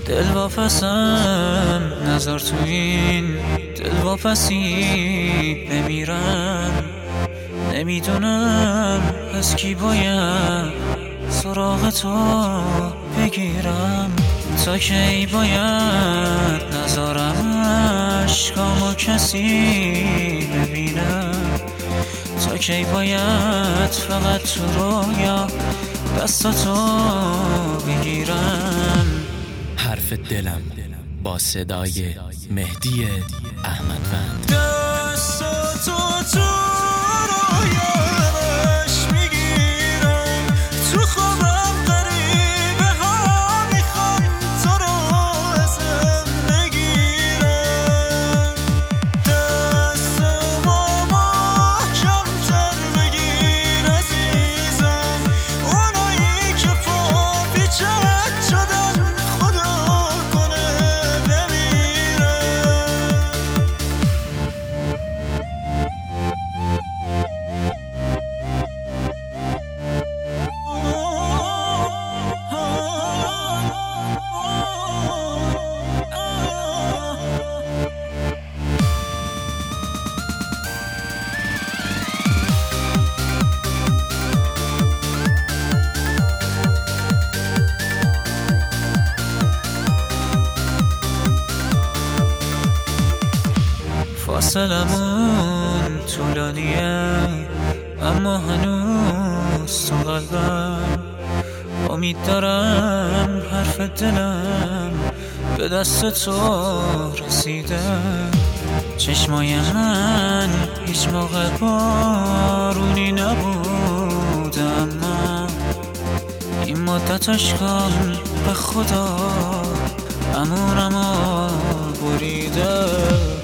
دلواپسم نظر تو این دلواپسی بمیرم. نمیدونم از کی باید سراغ تو بگیرم. تا کی باید نذارم عشقامو کسی ببینم. تا کی باید فقط تو رویا دستاتو بگیرم. حرف دلم با صدای مهدی احمدوند. دستاتو تو رویاش میگیرم. تو خوابم غریبه ها میخوان تو رو ازم بگیرم. دستمو محکم‌تر بگیر عزیزم. اونایی که پا پیچت شدن خدا کنه بمیرم. فاصلمون طولانیه اما هنوز تو قلبم. امید دارم حرف دلم به دست تو رسیده. چشمای من هیچ موقع بارونی نبود، اما این مدت عشقم به خدا امونمو بریده.